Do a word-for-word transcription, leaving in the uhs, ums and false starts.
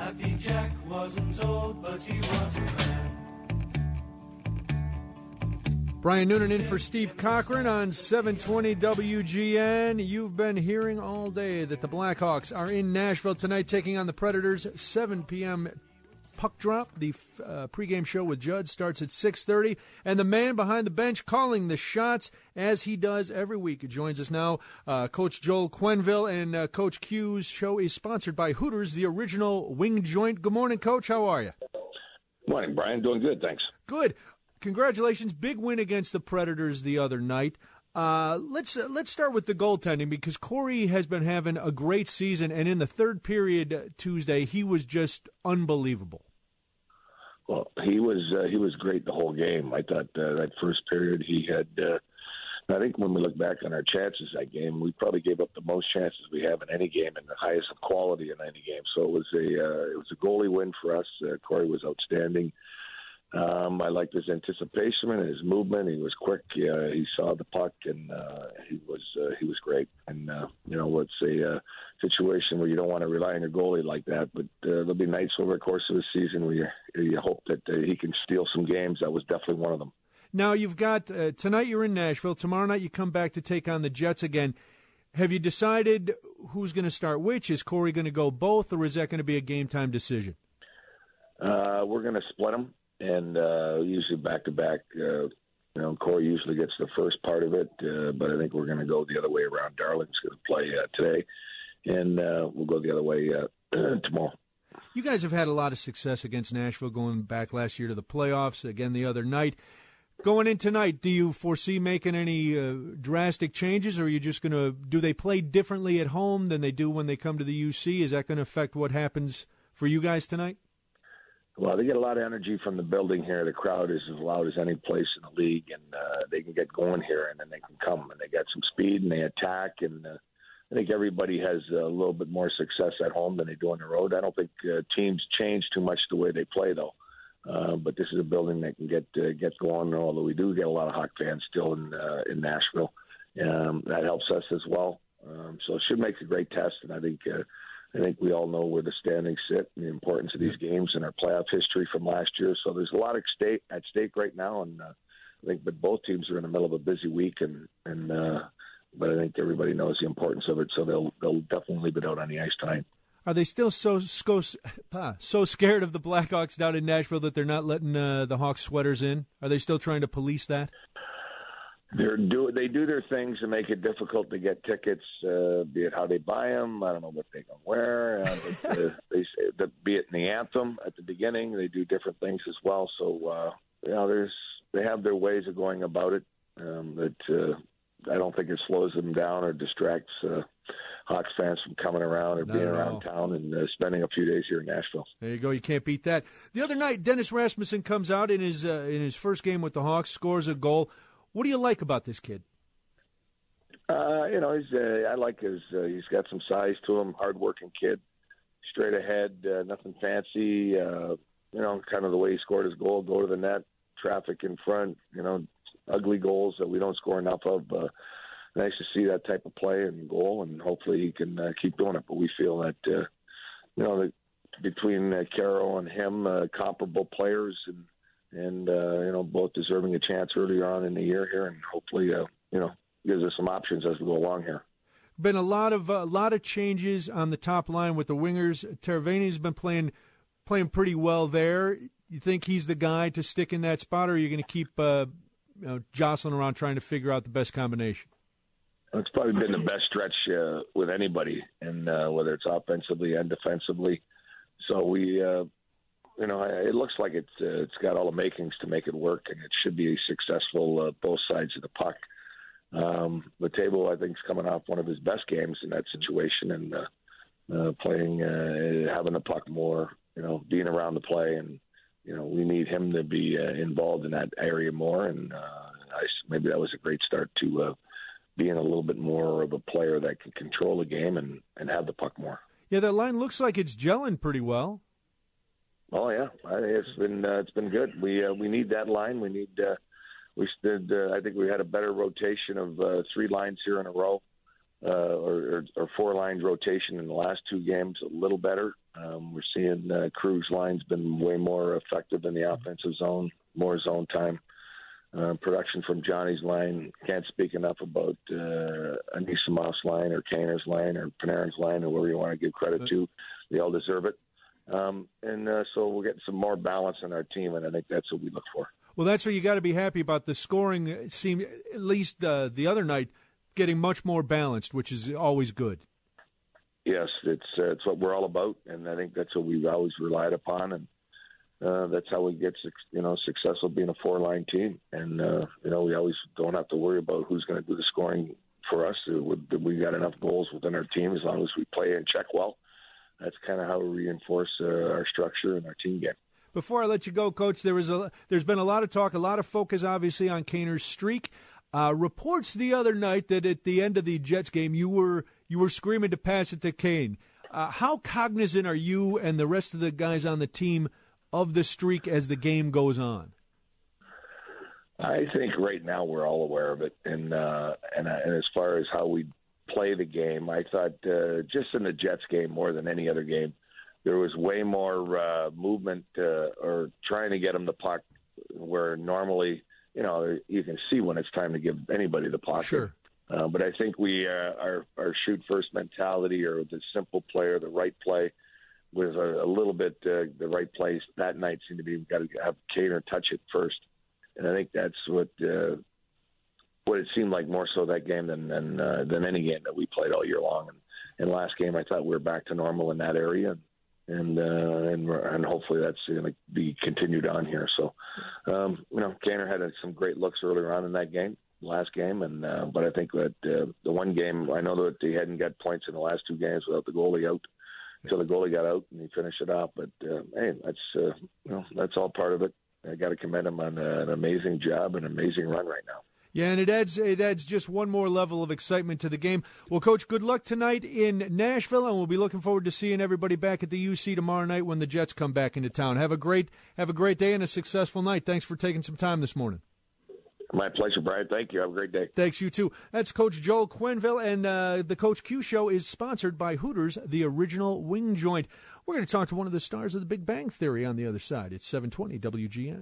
Happy Jack wasn't old, but he was a man. Brian Noonan in for Steve Cochran on seven twenty W G N. You've been hearing all day that the Blackhawks are in Nashville tonight taking on the Predators. seven p.m. puck drop. The uh, pregame show with Judd starts at six thirty. And the man behind the bench calling the shots, as he does every week, joins us now. Uh, Coach Joel Quenneville, and uh, Coach Q's show is sponsored by Hooters, the original wing joint. Good morning, Coach. How are you? Morning, Brian. Doing good, thanks. Good. Congratulations. Big win against the Predators the other night. Uh, let's uh, let's start with the goaltending, because Corey has been having a great season, and in the third period uh, Tuesday, he was just unbelievable. Well, he was uh, he was great the whole game. I thought uh, that first period he had. Uh, I think when we look back on our chances that game, we probably gave up the most chances we have in any game, and the highest of quality in any game. So it was a uh, it was a goalie win for us. Uh, Corey was outstanding. Um, I liked his anticipation and his movement. He was quick. Uh, he saw the puck, and uh, he was uh, he was great. And uh, you know, it's a uh, situation where you don't want to rely on your goalie like that. But uh, there'll be nights over the course of the season where you, you hope that uh, he can steal some games. That was definitely one of them. Now you've got uh, tonight. You're in Nashville. Tomorrow night you come back to take on the Jets again. Have you decided who's going to start which? Is Corey going to go both, or is that going to be a game time decision? Uh, we're going to split them. And uh, usually back-to-back, uh, you know, Corey usually gets the first part of it, uh, but I think we're going to go the other way around. Darling's going to play uh, today, and uh, we'll go the other way uh, tomorrow. You guys have had a lot of success against Nashville going back last year to the playoffs, again the other night. Going in tonight, do you foresee making any uh, drastic changes, or are you just going to – do they play differently at home than they do when they come to the U C? Is that going to affect what happens for you guys tonight? Well, they get a lot of energy from the building here. The crowd is as loud as any place in the league, and uh, they can get going here, and then they can come, and they got some speed, and they attack, and uh, I think everybody has a little bit more success at home than they do on the road. I don't think uh, teams change too much the way they play, though. Uh, but this is a building that can get uh, get going, although we do get a lot of Hawk fans still in uh, in Nashville. Um, that helps us as well. Um, so it should make a great test, and I think uh, I think we all know where the standings sit and the importance of these games and our playoff history from last year. So there's a lot of stake at stake right now, and uh, I think but both teams are in the middle of a busy week, and and uh, but I think everybody knows the importance of it, so they'll they'll definitely leave it out on the ice tonight. Are they still so so, so scared of the Blackhawks down in Nashville that they're not letting uh, the Hawks sweaters in? Are they still trying to police that? They're do they do their things to make it difficult to get tickets, uh, be it how they buy them. I don't know what they can wear. Uh, but, uh, they say that be it in the anthem at the beginning, they do different things as well. So uh, you know, there's they have their ways of going about it. Um, that uh, I don't think it slows them down or distracts uh, Hawks fans from coming around or Not being at around all. town and uh, spending a few days here in Nashville. There you go. You can't beat that. The other night, Dennis Rasmussen comes out in his uh, in his first game with the Hawks, scores a goal. What do you like about this kid? Uh, you know, he's uh, I like his. Uh, he's got some size to him. Hard-working kid, straight ahead, uh, nothing fancy. Uh, you know, kind of the way he scored his goal, go to the net, traffic in front. You know, ugly goals that we don't score enough of. Uh, nice to see that type of play and goal, and hopefully he can uh, keep doing it. But we feel that uh, you know that between uh, Carroll and him, uh, comparable players, and and uh, you know both deserving a chance earlier on in the year here, and hopefully uh, you know gives us some options as we go along here. Been a lot of a uh, lot of changes on the top line with the wingers. Teravainen's been playing playing pretty well there. You think he's the guy to stick in that spot, or are you going to keep uh, you know, jostling around trying to figure out the best combination? It's probably been the best stretch uh, with anybody, and uh, whether it's offensively and defensively. So we, uh, you know, it looks like it's uh, it's got all the makings to make it work, and it should be successful uh, both sides of the puck. Um, Matebo, I think, is coming off one of his best games in that situation, and uh, uh, playing, uh, having the puck more, you know, being around the play, and you know, we need him to be uh, involved in that area more. And uh, I, maybe that was a great start to uh, being a little bit more of a player that can control the game and, and have the puck more. Yeah, that line looks like it's gelling pretty well. Oh yeah, it's been uh, it's been good. We uh, we need that line. We need. Uh, we did. Uh, I think we had a better rotation of uh, three lines here in a row. uh, or, or, or four lines rotation in the last two games a little better. Um, we're seeing uh, Krug's line's been way more effective in the offensive zone, more zone time. Uh, production from Johnny's line, can't speak enough about uh, Anissimov's line or Kaner's line or Panarin's line, or whoever you want to give credit to. They all deserve it. Um, and uh, so we're getting some more balance in our team, and I think that's what we look for. Well, that's what you got to be happy about. The scoring it seemed, at least uh, the other night, getting much more balanced, which is always good. Yes, it's uh, it's what we're all about, and I think that's what we've always relied upon, and uh, that's how we get you know successful being a four-line team. And uh, you know we always don't have to worry about who's going to do the scoring for us. We got enough goals within our team as long as we play and check well. That's kind of how we reinforce uh, our structure and our team game. Before I let you go, Coach, there was a there's been a lot of talk, a lot of focus, obviously, on Kaner's streak. Uh, reports the other night that at the end of the Jets game, you were you were screaming to pass it to Kane. Uh, how cognizant are you and the rest of the guys on the team of the streak as the game goes on? I think right now we're all aware of it, and uh, and, uh, and as far as how we play the game, I thought uh, just in the Jets game more than any other game, there was way more uh, movement uh, or trying to get them the puck where normally, you know, you can see when it's time to give anybody the puck. Sure. Uh, but I think we uh, our our shoot first mentality or the simple play or the right play was a, a little bit uh, the right place that night seemed to be we've got to have Kaner touch it first, and I think that's what uh, what it seemed like more so that game than than, uh, than any game that we played all year long. And, and last game I thought we were back to normal in that area. And uh, and and hopefully that's going to be continued on here. So, um, you know, Kaner had some great looks earlier on in that game, last game, and uh, but I think that uh, the one game I know that he hadn't got points in the last two games without the goalie out until the goalie got out and he finished it off. But uh, hey, that's uh, you know that's all part of it. I got to commend him on uh, an amazing job, an amazing run right now. Yeah, and it adds it adds just one more level of excitement to the game. Well, Coach, good luck tonight in Nashville, and we'll be looking forward to seeing everybody back at the U C tomorrow night when the Jets come back into town. Have a great have a great day and a successful night. Thanks for taking some time this morning. My pleasure, Brian. Thank you. Have a great day. Thanks, you too. That's Coach Joel Quenneville, and uh, the Coach Q Show is sponsored by Hooters, the original wing joint. We're going to talk to one of the stars of The Big Bang Theory on the other side. It's seven twenty W G N.